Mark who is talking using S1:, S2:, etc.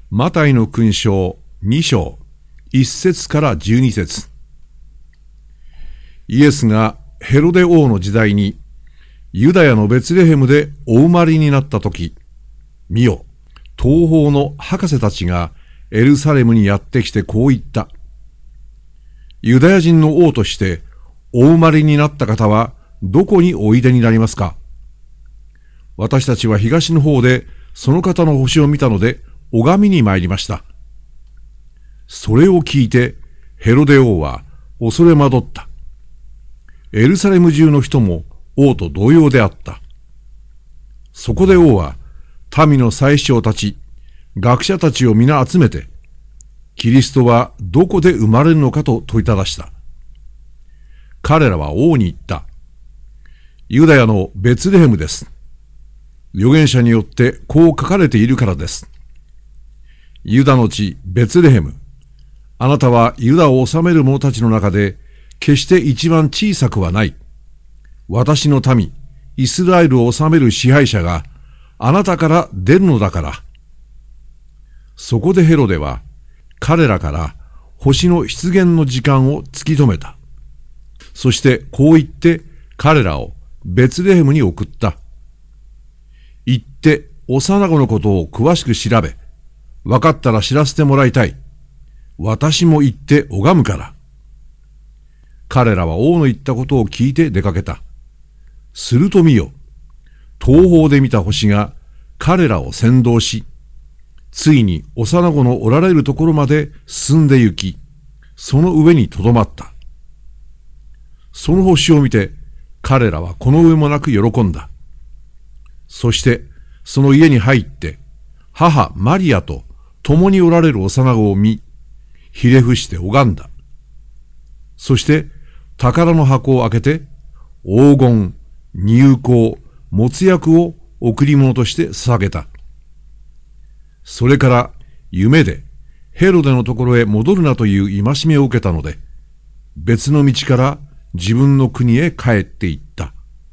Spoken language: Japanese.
S1: マタイの勲章2章1節から12節。イエスがヘロデ王の時代にユダヤのベツレヘムでお生まれになったとき、見よ、東方の博士たちがエルサレムにやってきてこう言った。ユダヤ人の王としてお生まれになった方はどこにおいでになりますか。私たちは東の方でその方の星を見たので拝みに参りました。それを聞いてヘロデ王は恐れ惑った。エルサレム中の人も王と同様であった。そこで王は民の祭司長たち、学者たちを皆集めて、キリストはどこで生まれるのかと問いただした。彼らは王に言った。ユダヤのベツレヘムです。預言者によってこう書かれているからです。ユダの地ベツレヘム、あなたはユダを治める者たちの中で決して一番小さくはない。私の民、イスラエルを治める支配者があなたから出るのだから。そこでヘロデは彼らから星の出現の時間を突き止めた。そしてこう言って彼らをベツレヘムに送った。行って幼子のことを詳しく調べ、分かったら知らせてもらいたい。私も行って拝むから。彼らは王の言ったことを聞いて出かけた。すると見よ、東方で見た星が彼らを先導し、ついに幼子のおられるところまで進んで行き、その上にとどまった。その星を見て彼らはこの上もなく喜んだ。そしてその家に入って母マリアと共におられる幼子を見、ひれ伏して拝んだ。そして宝の箱を開けて黄金、乳香、没薬を贈り物として捧げた。それから夢でヘロデのところへ戻るなという戒めを受けたので、別の道から自分の国へ帰っていった。